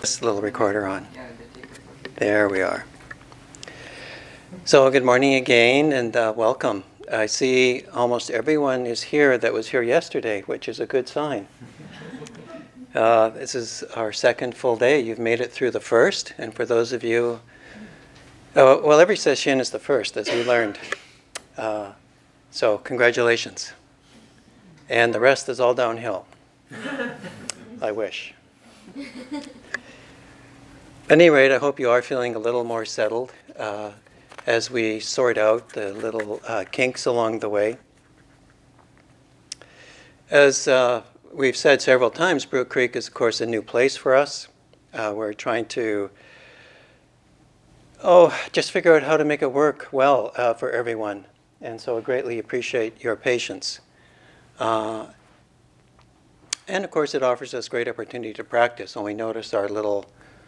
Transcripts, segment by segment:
This little recorder on. There we are. So good morning again, and welcome. I see almost everyone is here that was here yesterday, which is a good sign. This is our second full day. You've made it through the first, and for those of you, well, every session is the first, as we learned. So congratulations. And the rest is all downhill. I wish. At any rate, I hope you are feeling a little more settled as we sort out the little kinks along the way. As we've said several times, Brew Creek is, of course, a new place for us. We're trying to just figure out how to make it work well for everyone. And so I greatly appreciate your patience. And of course, it offers us great opportunity to practice when we notice our little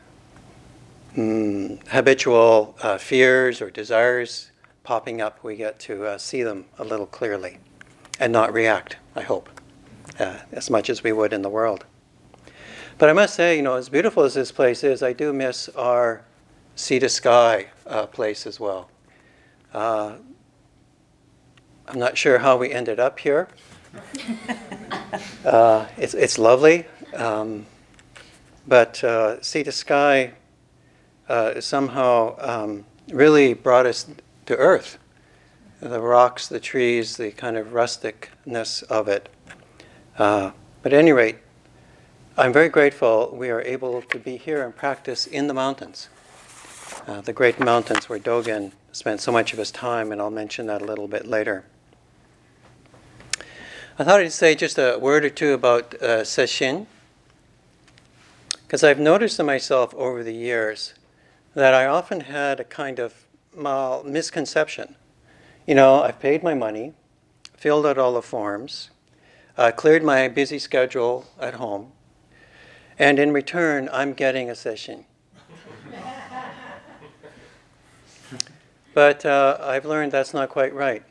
habitual fears or desires popping up. We get to see them a little clearly and not react, I hope, as much as we would in the world. But I must say, as beautiful as this place is, I do miss our sea to sky place as well. I'm not sure how we ended up here. It's lovely, but sea to sky somehow really brought us to earth. The rocks, the trees, the kind of rusticness of it. But at any rate, I'm very grateful we are able to be here and practice in the mountains. The great mountains where Dogen spent so much of his time, and I'll mention that a little bit later. I thought I'd say just a word or two about Sesshin, because I've noticed in myself over the years that I often had a kind of misconception. I've paid my money, filled out all the forms, cleared my busy schedule at home, and in return, I'm getting a Sesshin. But I've learned that's not quite right.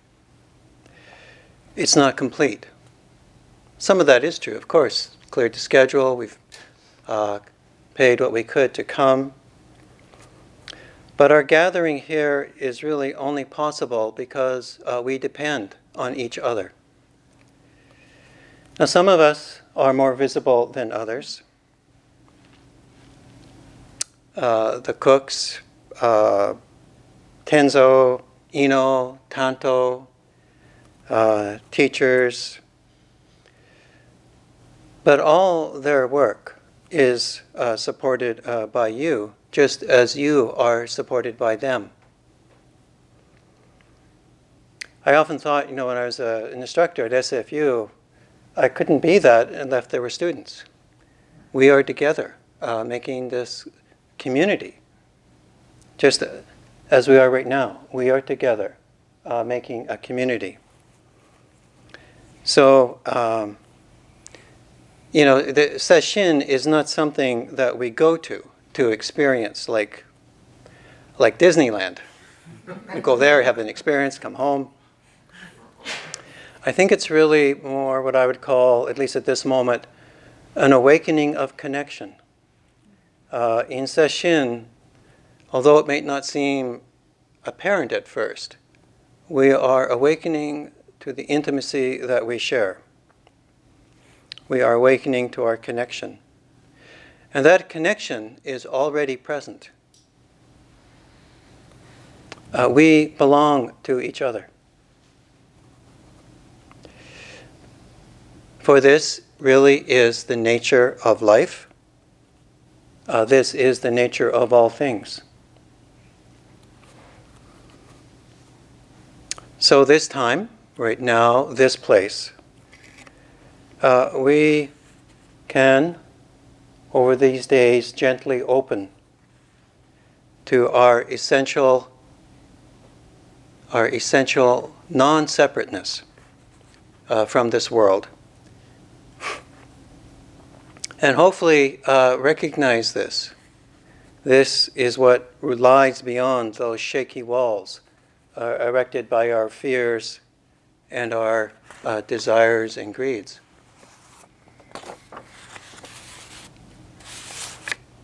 It's not complete. Some of that is true, of course. Cleared the schedule, we've paid what we could to come. But our gathering here is really only possible because we depend on each other. Now, some of us are more visible than others. The cooks, Tenzo, Ino, Tanto, teachers, but all their work is supported by you, just as you are supported by them. I often thought, when I was an instructor at SFU, I couldn't be that unless there were students. We are together, making this community, just as we are right now. We are together, making a community. So, the Sesshin is not something that we go to experience like Disneyland. We go there, have an experience, come home. I think it's really more what I would call, at least at this moment, an awakening of connection. In Sesshin, although it may not seem apparent at first, we are awakening to the intimacy that we share. We are awakening to our connection. And that connection is already present. We belong to each other. For this really is the nature of life. This is the nature of all things. So this time, right now, this place, we can, over these days, gently open to our essential non-separateness from this world. And hopefully recognize this. This is what lies beyond those shaky walls erected by our fears and our desires and greeds.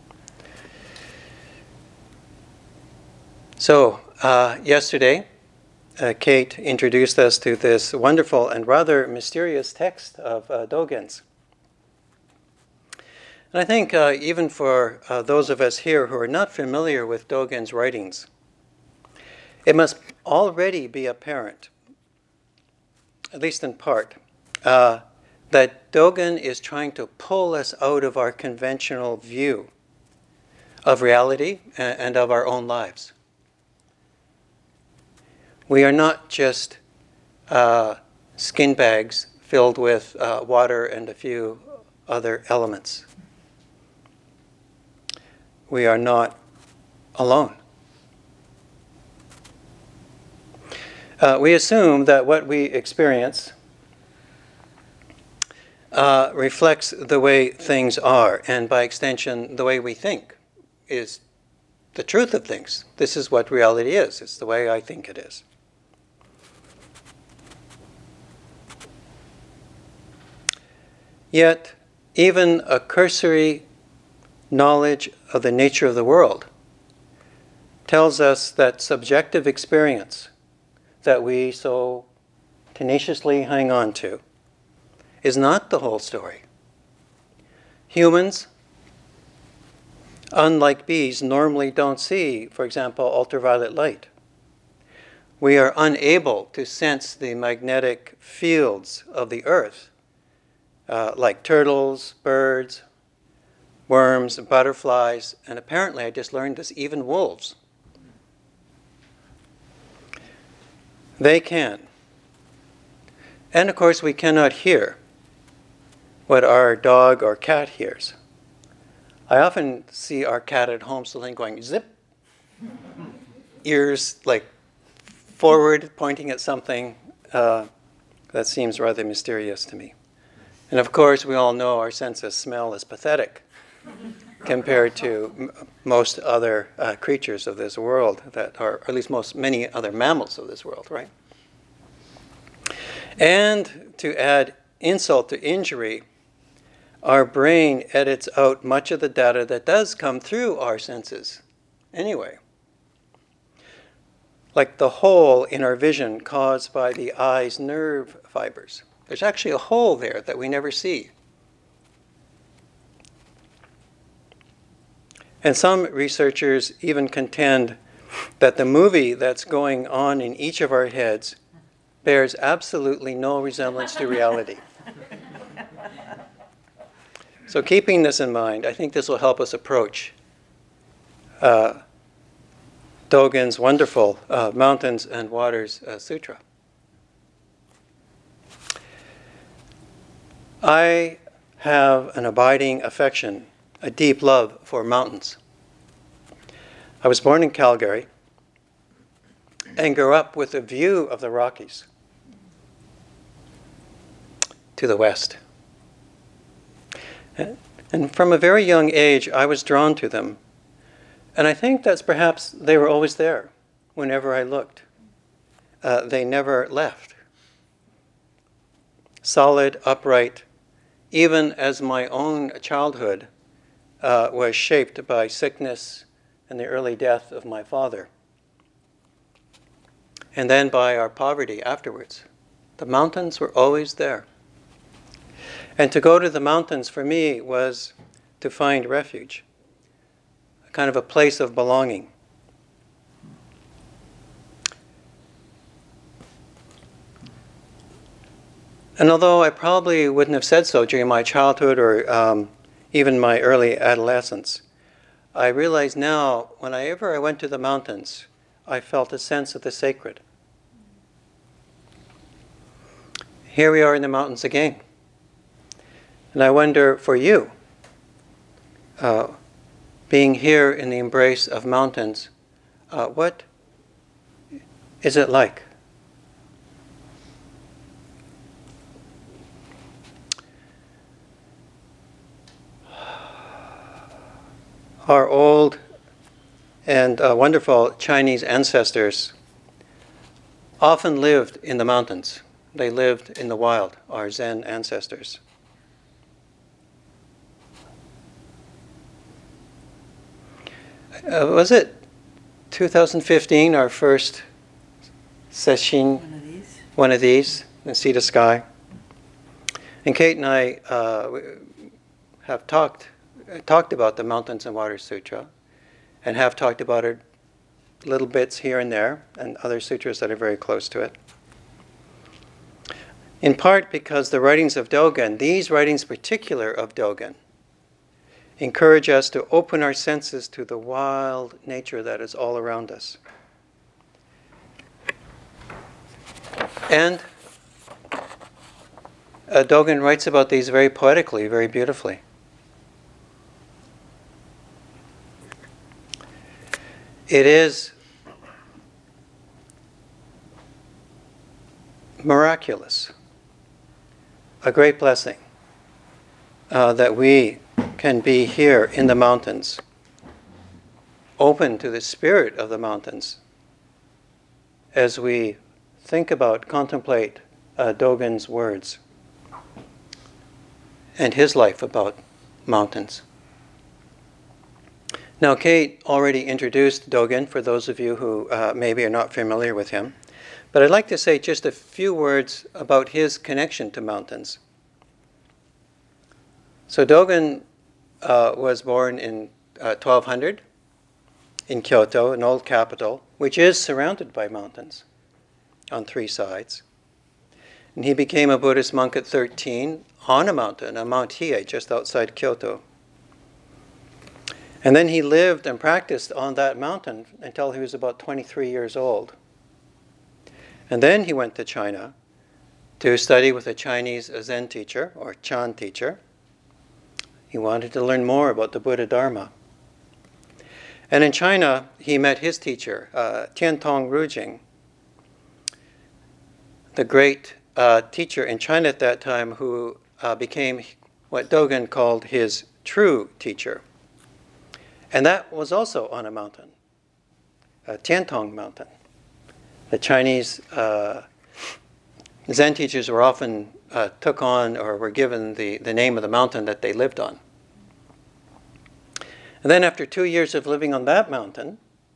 So, yesterday, Kate introduced us to this wonderful and rather mysterious text of Dogen's. And I think even for those of us here who are not familiar with Dogen's writings, it must already be apparent, at least in part, that Dogen is trying to pull us out of our conventional view of reality and of our own lives. We are not just skin bags filled with water and a few other elements. We are not alone. We assume that what we experience reflects the way things are, and by extension, the way we think is the truth of things. This is what reality is. It's the way I think it is. Yet, even a cursory knowledge of the nature of the world tells us that subjective experience that we so tenaciously hang on to is not the whole story. Humans, unlike bees, normally don't see, for example, ultraviolet light. We are unable to sense the magnetic fields of the earth, like turtles, birds, worms, butterflies, and apparently, I just learned this, even wolves. They can. And of course, we cannot hear what our dog or cat hears. I often see our cat at home suddenly going zip, ears like forward, pointing at something. That seems rather mysterious to me. And of course, we all know our sense of smell is pathetic compared to most other creatures of this world that are, or at least many other mammals of this world, right? And to add insult to injury, our brain edits out much of the data that does come through our senses anyway. Like the hole in our vision caused by the eye's nerve fibers. There's actually a hole there that we never see. And some researchers even contend that the movie that's going on in each of our heads bears absolutely no resemblance to reality. So keeping this in mind, I think this will help us approach Dogen's wonderful Mountains and Waters Sutra. I have an abiding affection, a deep love for mountains. I was born in Calgary and grew up with a view of the Rockies to the west. And from a very young age, I was drawn to them. And I think that's perhaps they were always there whenever I looked. They never left. Solid, upright, even as my own childhood was shaped by sickness and the early death of my father. And then by our poverty afterwards. The mountains were always there. And to go to the mountains for me was to find refuge, a kind of a place of belonging. And although I probably wouldn't have said so during my childhood or even my early adolescence, I realize now whenever I went to the mountains, I felt a sense of the sacred. Here we are in the mountains again. And I wonder for you, being here in the embrace of mountains, what is it like? Our old and wonderful Chinese ancestors often lived in the mountains. They lived in the wild, our Zen ancestors. Was it 2015, our first session, one of these, in Sea to Sky. And Kate and I have talked about the Mountains and Waters Sutra, and have talked about it little bits here and there, and other sutras that are very close to it. In part because the writings of Dogen, these writings particular of Dogen, encourage us to open our senses to the wild nature that is all around us. And Dogen writes about these very poetically, very beautifully. It is miraculous, a great blessing that we can be here in the mountains, open to the spirit of the mountains as we think about, contemplate Dogen's words and his life about mountains. Now, Kate already introduced Dogen for those of you who maybe are not familiar with him, but I'd like to say just a few words about his connection to mountains. So Dogen was born in 1200 in Kyoto, an old capital, which is surrounded by mountains on three sides. And he became a Buddhist monk at 13 on a mountain, on Mount Hiei, just outside Kyoto. And then he lived and practiced on that mountain until he was about 23 years old. And then he went to China to study with a Chinese Zen teacher, or Chan teacher. He wanted to learn more about the Buddha Dharma. And in China, he met his teacher, Tiantong Rujing, the great teacher in China at that time who became what Dogen called his true teacher. And that was also on a mountain, Tiantong Mountain. The Chinese Zen teachers were often took on or were given the name of the mountain that they lived on. And then after 2 years of living on that mountain,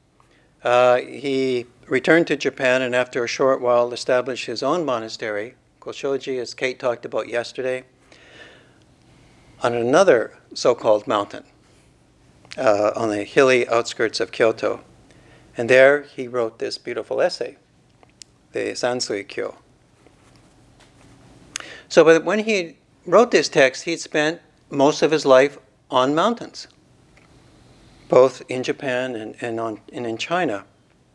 he returned to Japan and after a short while established his own monastery, Koshoji, as Kate talked about yesterday, on another so-called mountain on the hilly outskirts of Kyoto. And there he wrote this beautiful essay, the Sansui Kyo. So but when he wrote this text, he'd spent most of his life on mountains, both in Japan and in China.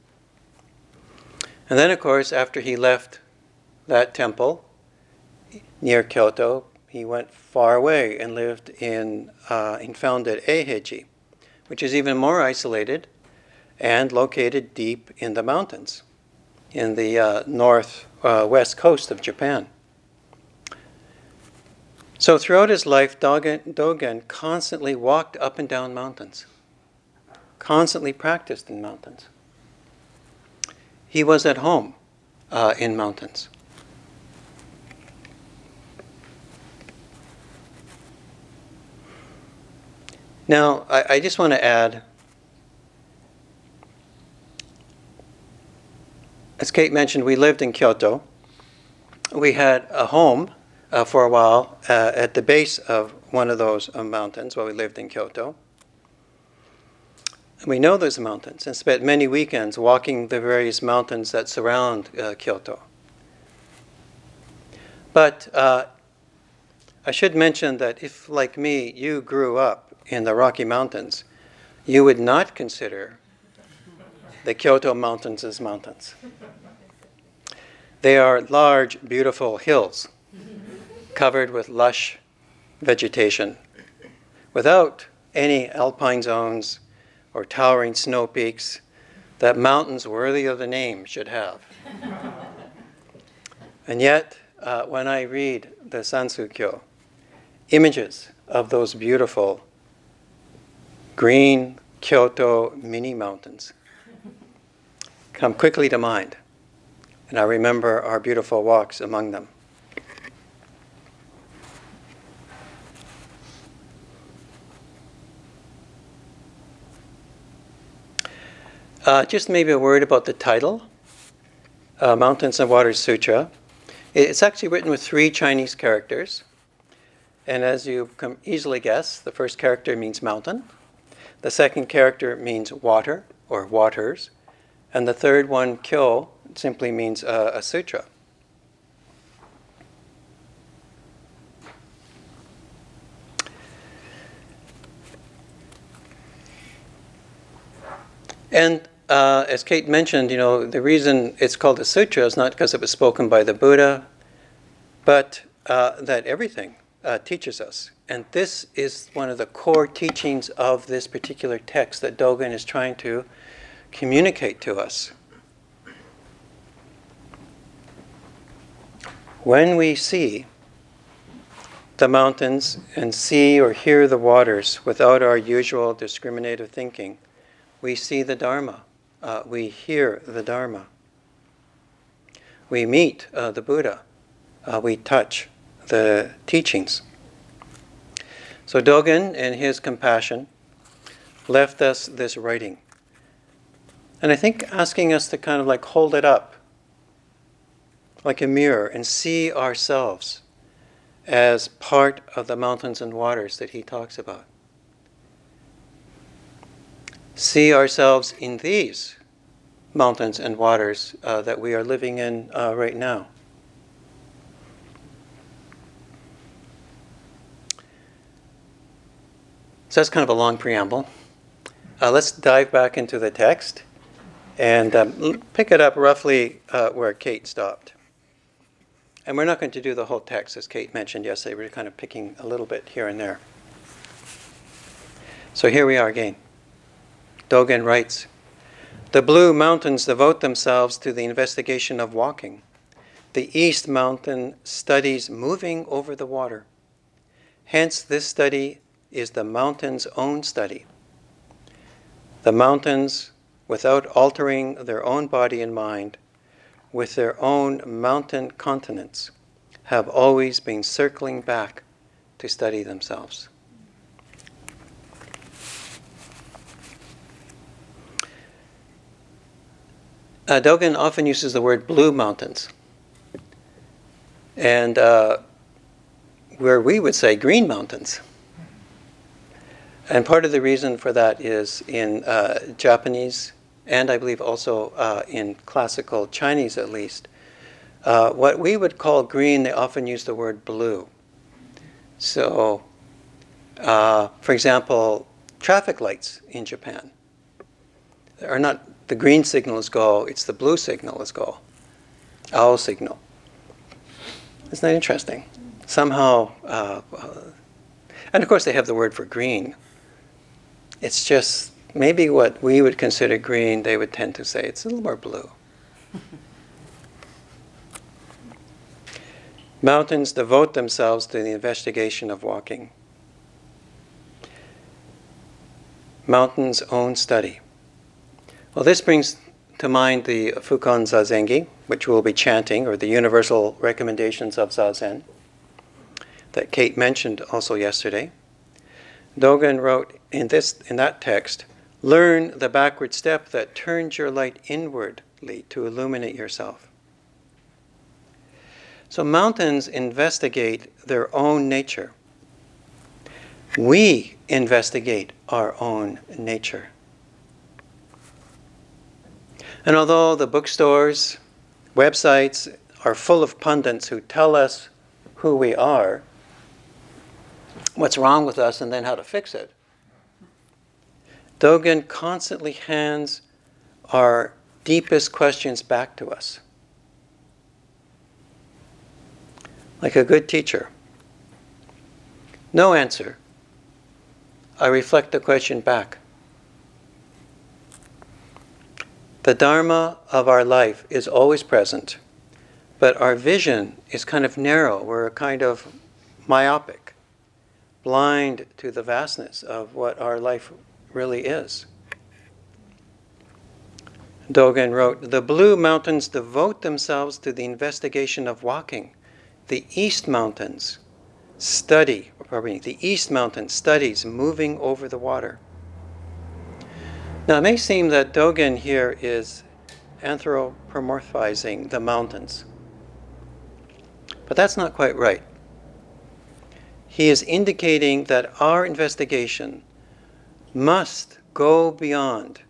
And then, of course, after he left that temple near Kyoto, he went far away and lived and founded Eiheiji, which is even more isolated and located deep in the mountains in the northwest coast of Japan. So throughout his life, Dogen constantly walked up and down mountains, constantly practiced in mountains. He was at home in mountains. Now, I just want to add, as Kate mentioned, we lived in Kyoto. We had a home for a while at the base of one of those mountains while we lived in Kyoto. And we know those mountains and spent many weekends walking the various mountains that surround Kyoto. But I should mention that if, like me, you grew up in the Rocky Mountains, you would not consider the Kyoto Mountains as mountains. They are large, beautiful hills covered with lush vegetation, without any alpine zones or towering snow peaks that mountains worthy of the name should have. And yet, when I read the Sansui Kyo, images of those beautiful green Kyoto mini mountains come quickly to mind, and I remember our beautiful walks among them. Just maybe a word about the title, Mountains and Waters Sutra. It's actually written with 3 Chinese characters. And as you can easily guess, the first character means mountain. The second character means water or waters. And the third one, kyo, simply means a sutra. And as Kate mentioned, the reason it's called a sutra is not because it was spoken by the Buddha, but that everything teaches us. And this is one of the core teachings of this particular text that Dogen is trying to communicate to us. When we see the mountains and see or hear the waters without our usual discriminative thinking, we see the Dharma. We hear the Dharma. We meet the Buddha. We touch the teachings. So Dogen, in his compassion, left us this writing. And I think asking us to kind of like hold it up like a mirror and see ourselves as part of the mountains and waters that he talks about. See ourselves in these mountains and waters that we are living in right now. So that's kind of a long preamble. Let's dive back into the text and pick it up roughly where Kate stopped. And we're not going to do the whole text, as Kate mentioned yesterday. We're kind of picking a little bit here and there. So here we are again. Dogen writes, "The blue mountains devote themselves to the investigation of walking. The east mountain studies moving over the water. Hence, this study is the mountain's own study. The mountains, without altering their own body and mind, with their own mountain continents, have always been circling back to study themselves." Dogen often uses the word blue mountains. And where we would say green mountains. And part of the reason for that is in Japanese, and I believe also in classical Chinese at least, what we would call green, they often use the word blue. So, for example, traffic lights in Japan are not the green signal is go, it's the blue signal is go. Owl signal. Isn't that interesting? Somehow, and of course they have the word for green. It's just maybe what we would consider green, they would tend to say it's a little more blue. Mountains devote themselves to the investigation of walking. Mountains' own study. Well, this brings to mind the Fukan Zazengi, which we'll be chanting, or the universal recommendations of Zazen, that Kate mentioned also yesterday. Dogen wrote in that text, "Learn the backward step that turns your light inwardly to illuminate yourself." So mountains investigate their own nature. We investigate our own nature. And although the bookstores, websites are full of pundits who tell us who we are, what's wrong with us, and then how to fix it, Dogen constantly hands our deepest questions back to us. Like a good teacher. No answer. I reflect the question back. The Dharma of our life is always present, but our vision is kind of narrow. We're kind of myopic, blind to the vastness of what our life really is. Dogen wrote, "The blue mountains devote themselves to the investigation of walking. The east mountains studies moving over the water." Now, it may seem that Dogen here is anthropomorphizing the mountains, but that's not quite right. He is indicating that our investigation must go beyond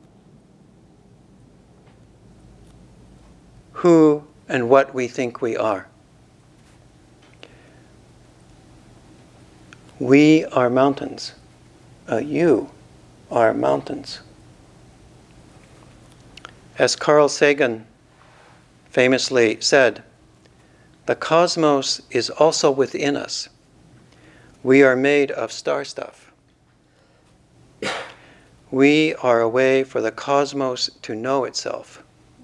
who and what we think we are. We are mountains. You are mountains. As Carl Sagan famously said, the cosmos is also within us. We are made of star stuff. We are a way for the cosmos to know itself.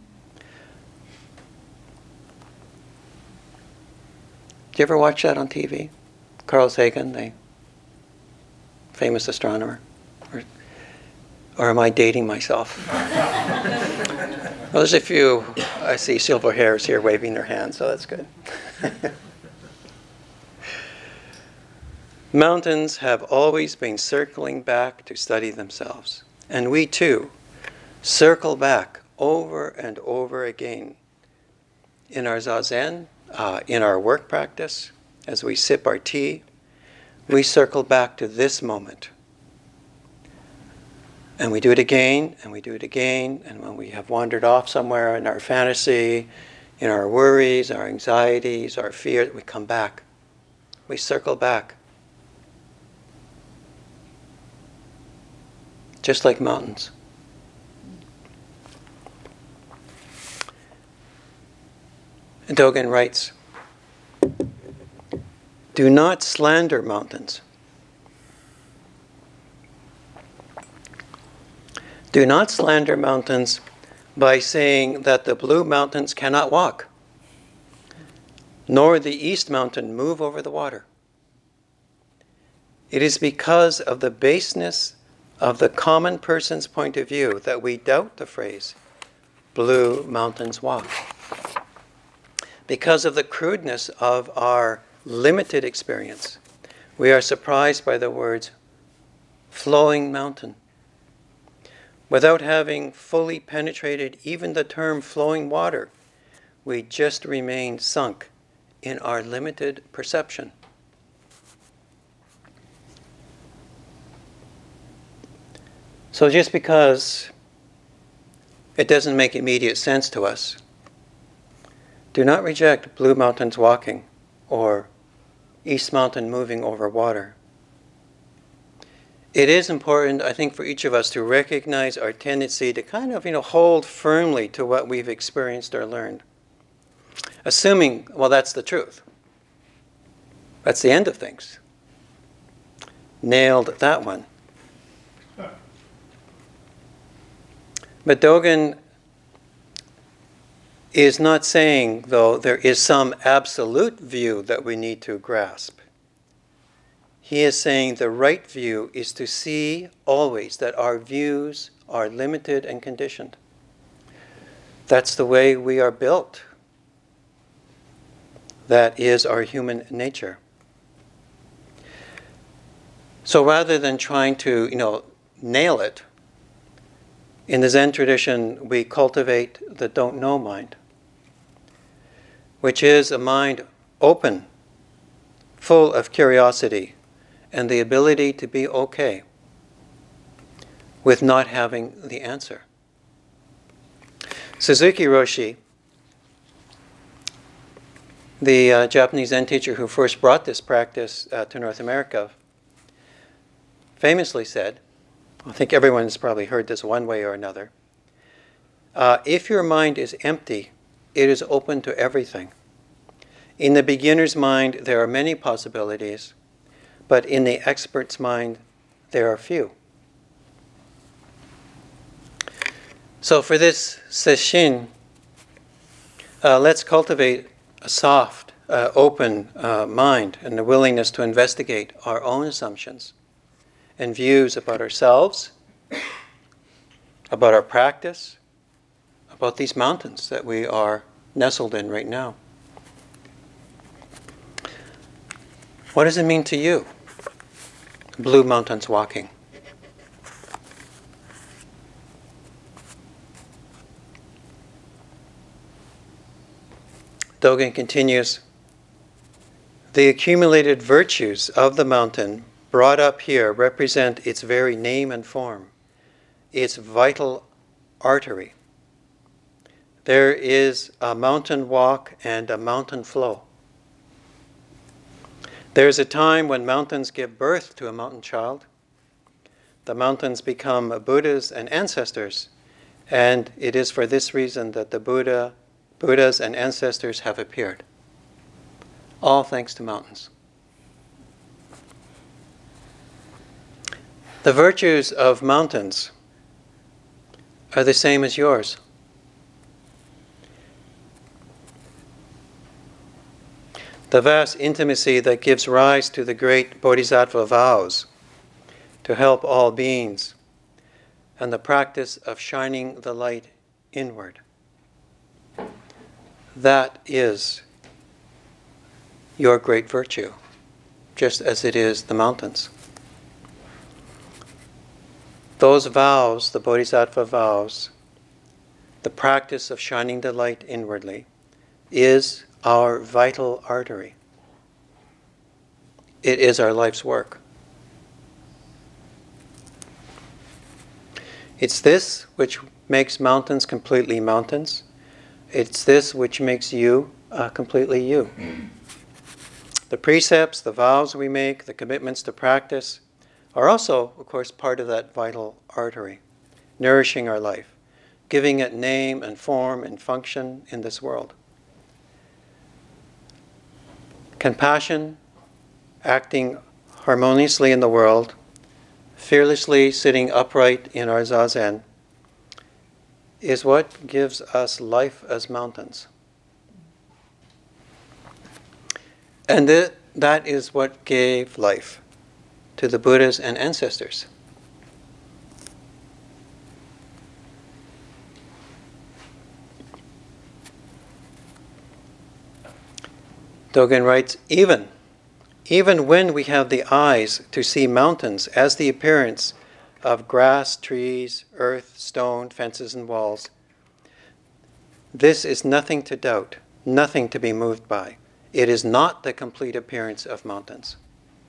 Did you ever watch that on TV? Carl Sagan, the famous astronomer? Or am I dating myself? Well, there's a few, I see silver hairs here waving their hands, so that's good. Mountains have always been circling back to study themselves. And we too circle back over and over again in our zazen, in our work practice, as we sip our tea. We circle back to this moment. And we do it again, and we do it again, and when we have wandered off somewhere in our fantasy, in our worries, our anxieties, our fears, we come back. We circle back. Just like mountains. And Dogen writes, "Do not slander mountains. Do not slander mountains by saying that the blue mountains cannot walk, nor the east mountain move over the water. It is because of the baseness of the common person's point of view that we doubt the phrase, blue mountains walk. Because of the crudeness of our limited experience, we are surprised by the words, flowing mountain. Without having fully penetrated even the term flowing water, we just remain sunk in our limited perception. So just because it doesn't make immediate sense to us, do not reject blue mountains walking or east mountain moving over water. It is important, I think, for each of us to recognize our tendency to kind of, hold firmly to what we've experienced or learned. Assuming, well, that's the truth. That's the end of things. Nailed that one. But Dogen is not saying, though, there is some absolute view that we need to grasp. He is saying the right view is to see always that our views are limited and conditioned. That's the way we are built. That is our human nature. So rather than trying to, nail it, in the Zen tradition, we cultivate the don't know mind, which is a mind open, full of curiosity, and the ability to be okay with not having the answer. Suzuki Roshi, the Japanese Zen teacher who first brought this practice to North America, famously said, I think everyone's probably heard this one way or another, if your mind is empty, it is open to everything. In the beginner's mind, there are many possibilities, but in the expert's mind, there are few. So for this sesshin, let's cultivate a soft, open mind and the willingness to investigate our own assumptions and views about ourselves, about our practice, about these mountains that we are nestled in right now. What does it mean to you? Blue mountains walking. Dogen continues, the accumulated virtues of the mountain brought up here represent its very name and form, its vital artery. There is a mountain walk and a mountain flow. There is a time when mountains give birth to a mountain child. The mountains become Buddhas and ancestors, and it is for this reason that the Buddhas and ancestors have appeared. All thanks to mountains. The virtues of mountains are the same as yours. The vast intimacy that gives rise to the great Bodhisattva vows to help all beings, and the practice of shining the light inward. That is your great virtue, just as it is the mountains. Those vows, the Bodhisattva vows, the practice of shining the light inwardly, is our vital artery. It is our life's work. It's this which makes mountains completely mountains. It's this which makes you completely you. The precepts, the vows we make, the commitments to practice are also, of course, part of that vital artery, nourishing our life, giving it name and form and function in this world. Compassion, acting harmoniously in the world, fearlessly sitting upright in our zazen, is what gives us life as mountains. And that is what gave life to the Buddhas and ancestors. Dogen writes, even when we have the eyes to see mountains as the appearance of grass, trees, earth, stone, fences, and walls, this is nothing to doubt, nothing to be moved by. It is not the complete appearance of mountains.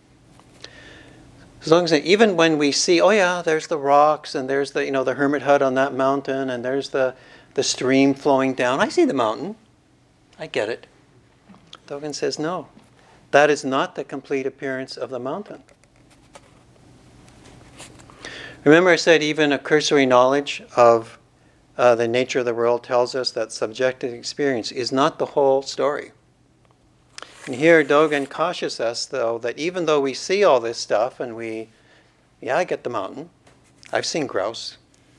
As long as even when we see, oh yeah, there's the rocks, and there's the the hermit hut on that mountain, and there's the stream flowing down. I see the mountain. I get it. Dogen says, no, that is not the complete appearance of the mountain. Remember I said even a cursory knowledge of the nature of the world tells us that subjective experience is not the whole story. And here Dogen cautions us, though, that even though we see all this stuff and I get the mountain. I've seen grouse.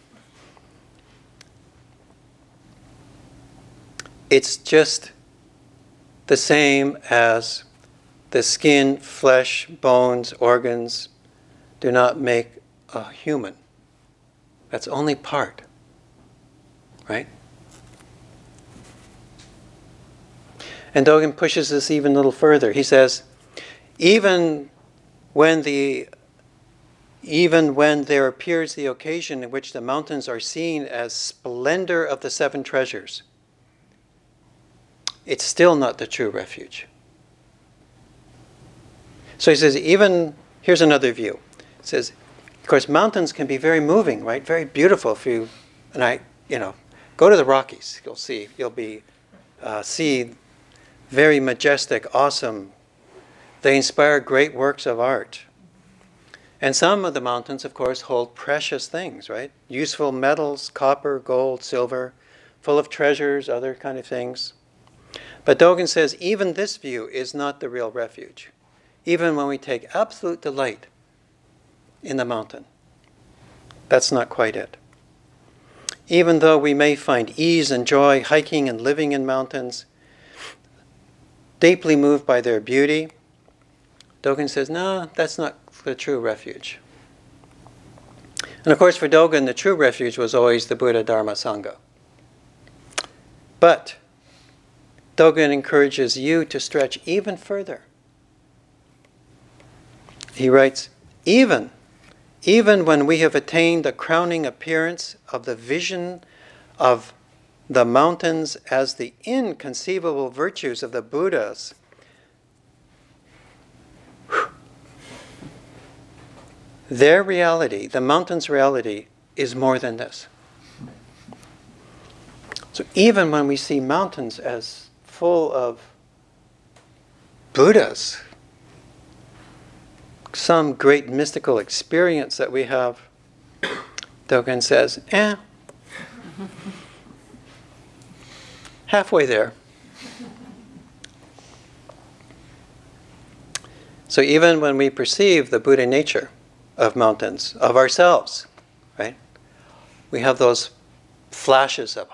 It's just the same as the skin, flesh, bones, organs do not make a human. That's only part, right? And Dogen pushes this even a little further. He says, even when there appears the occasion in which the mountains are seen as splendor of the seven treasures, it's still not the true refuge. So he says, here's another view. It says, of course, mountains can be very moving, right? Very beautiful. Go to the Rockies. You'll see very majestic, awesome. They inspire great works of art. And some of the mountains, of course, hold precious things, right? Useful metals, copper, gold, silver, full of treasures, other kind of things. But Dogen says even this view is not the real refuge. Even when we take absolute delight in the mountain, that's not quite it. Even though we may find ease and joy hiking and living in mountains, deeply moved by their beauty, Dogen says, no, that's not the true refuge. And of course, for Dogen, the true refuge was always the Buddha, Dharma, Sangha. But Dogen encourages you to stretch even further. He writes, even when we have attained the crowning appearance of the vision of the mountains as the inconceivable virtues of the Buddhas. Their reality, the mountain's reality, is more than this. So even when we see mountains as full of Buddhas, some great mystical experience that we have, Dogen says, halfway there. So even when we perceive the Buddha nature of mountains, of ourselves, right? We have those flashes of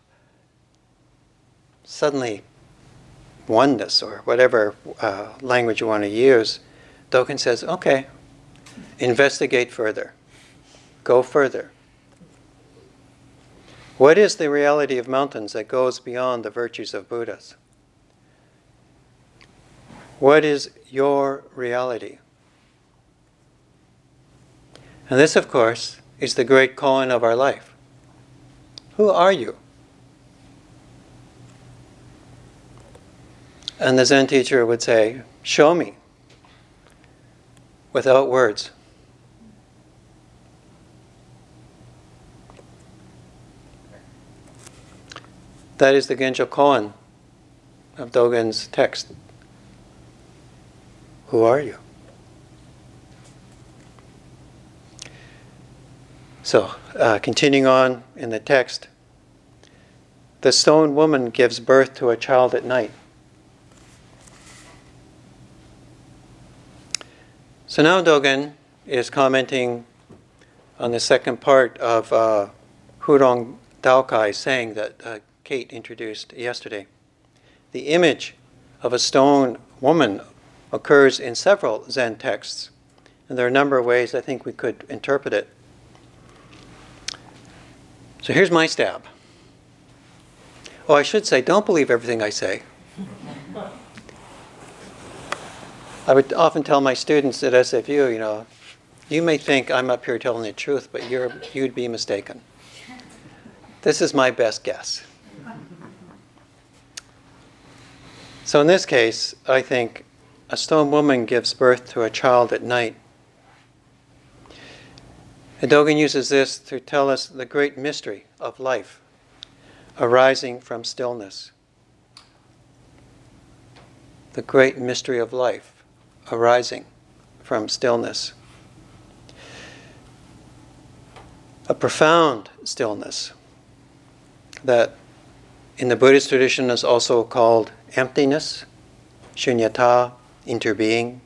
suddenly oneness, or whatever language you want to use. Dogen says, okay, investigate further. Go further. What is the reality of mountains that goes beyond the virtues of Buddhas? What is your reality? And this, of course, is the great koan of our life. Who are you? And the Zen teacher would say, show me, without words. That is the Genjo koan of Dogen's text. Who are you? So, continuing on in the text, the stone woman gives birth to a child at night. So now Dogen is commenting on the second part of Hurong Daokai saying that Kate introduced yesterday. The image of a stone woman occurs in several Zen texts, and there are a number of ways I think we could interpret it. So here's my stab. Oh, I should say, don't believe everything I say. I would often tell my students at SFU, you may think I'm up here telling the truth, but you'd be mistaken. This is my best guess. So in this case, I think a stone woman gives birth to a child at night. And Dogen uses this to tell us the great mystery of life arising from stillness. The great mystery of life arising from stillness. A profound stillness that in the Buddhist tradition is also called emptiness, shunyata, interbeing.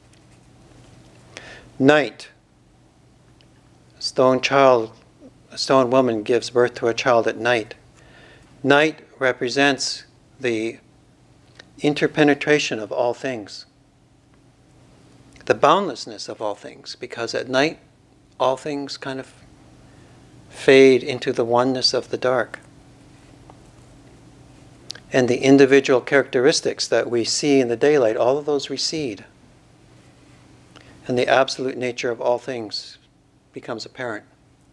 Night. A stone woman gives birth to a child at night. Night represents the interpenetration of all things, the boundlessness of all things, because at night all things kind of fade into the oneness of the dark. And the individual characteristics that we see in the daylight, all of those recede. And the absolute nature of all things becomes apparent.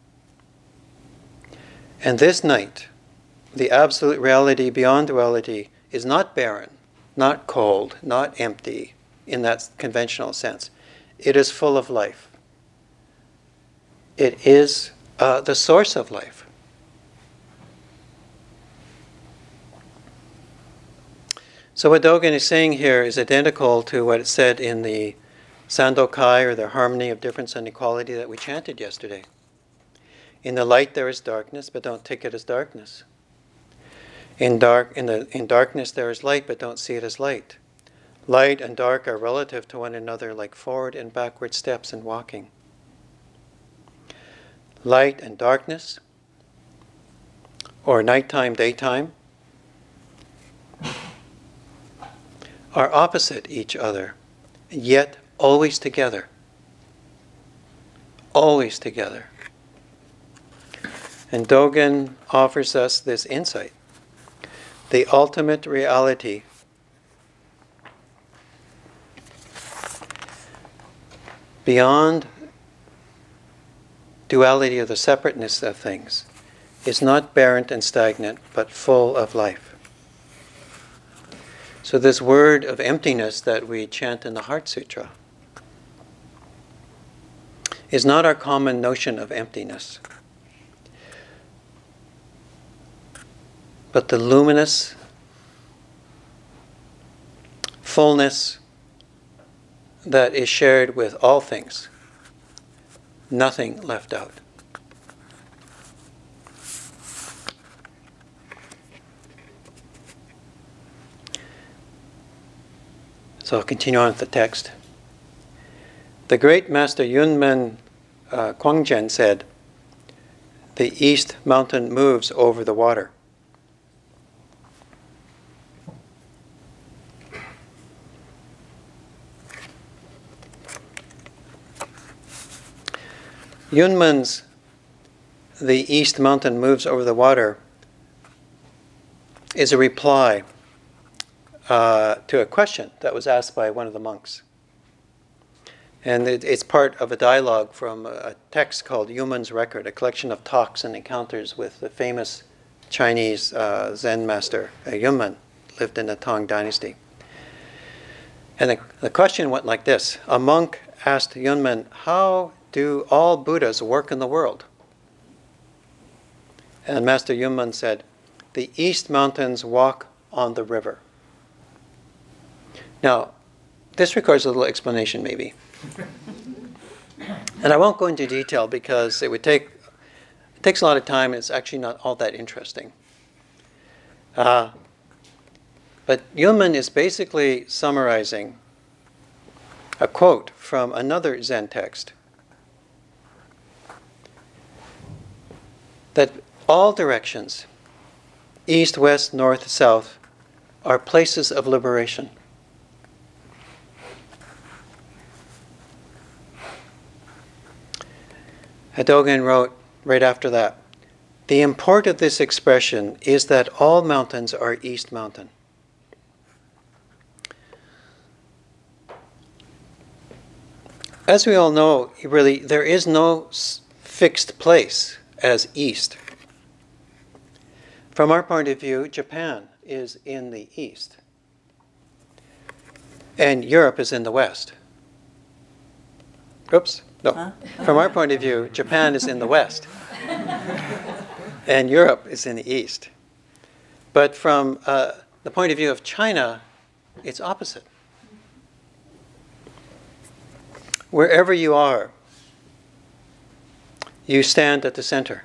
And this night, the absolute reality beyond duality is not barren, not cold, not empty in that conventional sense. It is full of life. It is the source of life. So what Dogen is saying here is identical to what it said in the Sandokai, or the harmony of difference and equality that we chanted yesterday. In the light there is darkness, but don't take it as darkness. In darkness there is light, but don't see it as light. Light and dark are relative to one another like forward and backward steps in walking. Light and darkness, or nighttime, daytime, are opposite each other, yet always together. Always together. And Dogen offers us this insight. The ultimate reality beyond duality of the separateness of things is not barren and stagnant, but full of life. So this word of emptiness that we chant in the Heart Sutra is not our common notion of emptiness, but the luminous fullness that is shared with all things, nothing left out. So I'll continue on with the text. The great master Yunmen Kuangzhen said, "The east mountain moves over the water." Yunmen's "The east mountain moves over the water" is a reply to a question that was asked by one of the monks. And it's part of a dialogue from a text called Yunmen's Record, a collection of talks and encounters with the famous Chinese Zen master Yunmen, lived in the Tang Dynasty. And the question went like this. A monk asked Yunmen, "How do all Buddhas work in the world?" And Master Yunmen said, "The east mountains walk on the river." Now, this requires a little explanation maybe. And I won't go into detail because it takes a lot of time and it's actually not all that interesting. But Yunmen is basically summarizing a quote from another Zen text, that all directions, east, west, north, south, are places of liberation. Dogen wrote right after that, "The import of this expression is that all mountains are East Mountain." As we all know, really, there is no fixed place as East. From our point of view, Japan is in the East, and Europe is in the West. Oops. No. Huh? From our point of view, Japan is in the West, and Europe is in the East. But from the point of view of China, it's opposite. Wherever you are, you stand at the center.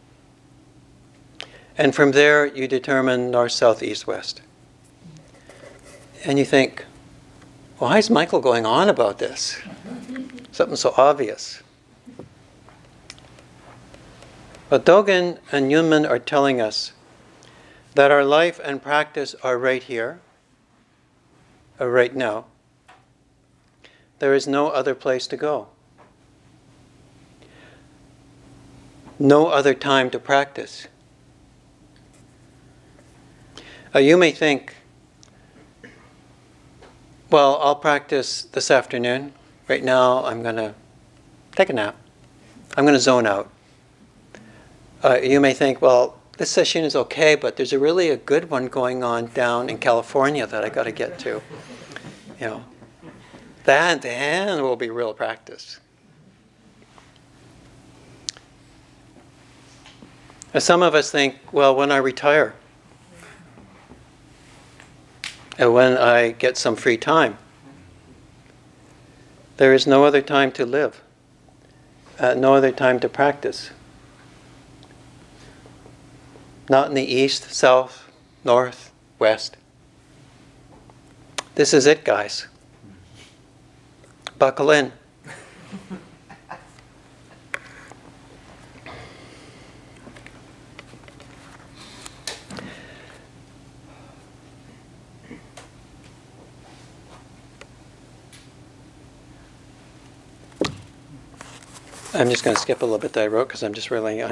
And from there, you determine north, south, east, west. And you think, why is Michael going on about this? Something so obvious. But Dogen and Yunmen are telling us that our life and practice are right here, or right now. There is no other place to go. No other time to practice. You may think, well, I'll practice this afternoon. Right now, I'm going to take a nap. I'm going to zone out. You may think, well, this session is okay, but there's really a good one going on down in California that I got to get to. You know, that then will be real practice. Some of us think, well, when I retire, and when I get some free time, there is no other time to live, no other time to practice. Not in the east, south, north, west. This is it, guys. Buckle in. I'm just going to skip a little bit that I wrote because I'm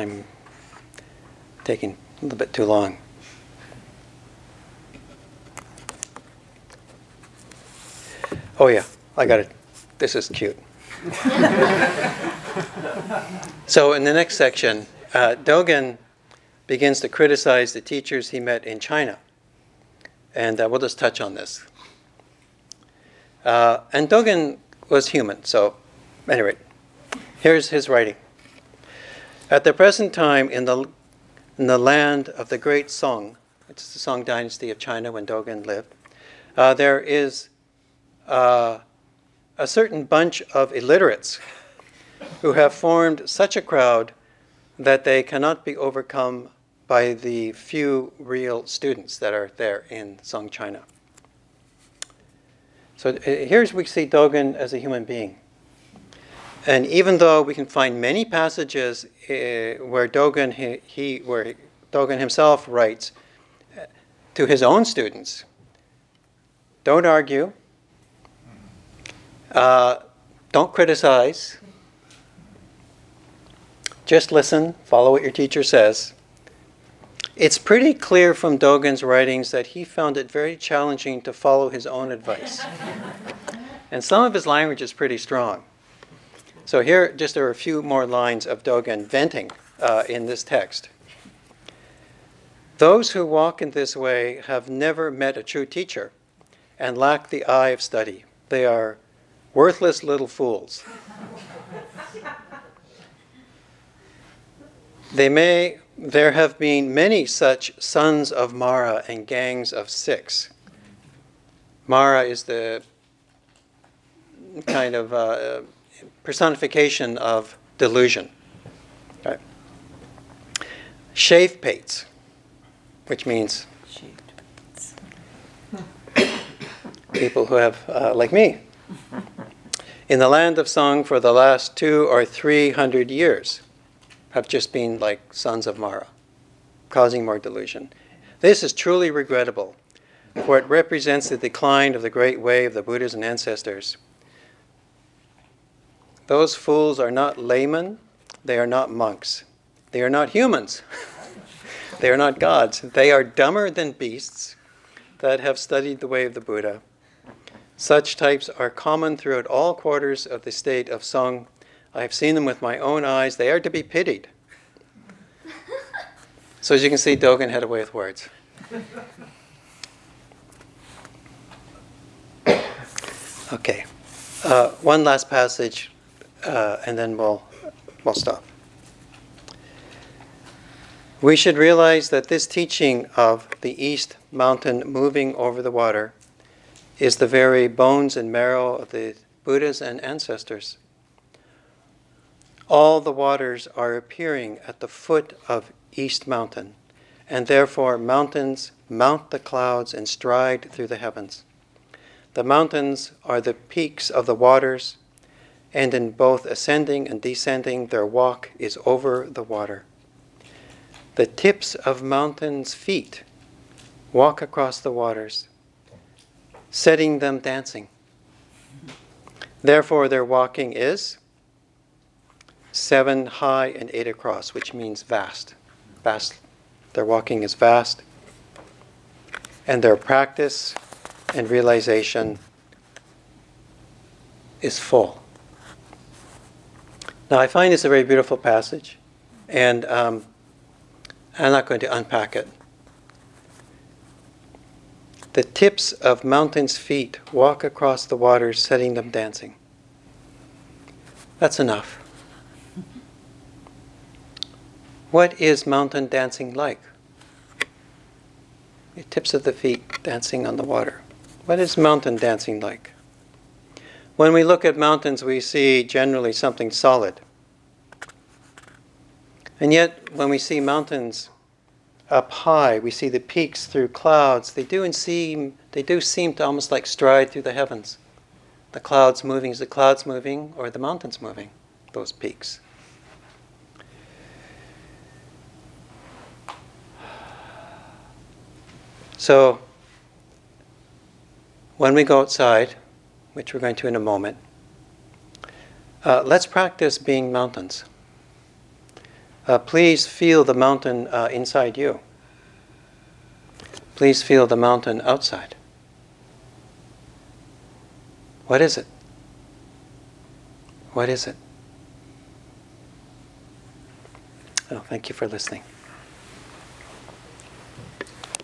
taking a little bit too long. Oh yeah, I got it. This is cute. So in the next section, Dogen begins to criticize the teachers he met in China. And we'll just touch on this. And Dogen was human, so anyway, here's his writing. At the present time, in the land of the great Song, which is the Song dynasty of China when Dogen lived, there is a certain bunch of illiterates who have formed such a crowd that they cannot be overcome by the few real students that are there in Song China. So here we see Dogen as a human being. And even though we can find many passages where Dogen himself writes to his own students, don't argue, don't criticize, just listen, follow what your teacher says. It's pretty clear from Dogen's writings that he found it very challenging to follow his own advice. And some of his language is pretty strong. So here just are a few more lines of Dogen venting in this text. Those who walk in this way have never met a true teacher and lack the eye of study. They are worthless little fools. There have been many such sons of Mara and gangs of 6. Mara is the kind of personification of delusion. Right? Shaved-pates, which means people who have, like me, in the land of Song for the last 200 or 300 years, have just been like sons of Mara, causing more delusion. This is truly regrettable, for it represents the decline of the great way of the Buddhas and ancestors. Those fools are not laymen, they are not monks, they are not humans, they are not gods. They are dumber than beasts that have studied the way of the Buddha. Such types are common throughout all quarters of the state of Song. I have seen them with my own eyes. They are to be pitied. So as you can see, Dogen had a way with words. Okay. One last passage, and then we'll stop. We should realize that this teaching of the East Mountain moving over the water is the very bones and marrow of the Buddhas and ancestors. All the waters are appearing at the foot of East Mountain, and therefore mountains mount the clouds and stride through the heavens. The mountains are the peaks of the waters, and in both ascending and descending, their walk is over the water. The tips of mountains' feet walk across the waters, setting them dancing. Therefore, their walking is 7 high and 8 across, which means vast. Vast. Their walking is vast. And their practice and realization is full. Now, I find this a very beautiful passage, and I'm not going to unpack it. The tips of mountains' feet walk across the waters, setting them dancing. That's enough. What is mountain dancing like? The tips of the feet dancing on the water. What is mountain dancing like? When we look at mountains, we see generally something solid. And yet, when we see mountains up high, we see the peaks through clouds. They do seem to almost like stride through the heavens. The clouds moving, is the clouds moving or the mountains moving? Those peaks. So, when we go outside, which we're going to in a moment, let's practice being mountains. Please feel the mountain inside you. Please feel the mountain outside. What is it? What is it? Oh, thank you for listening.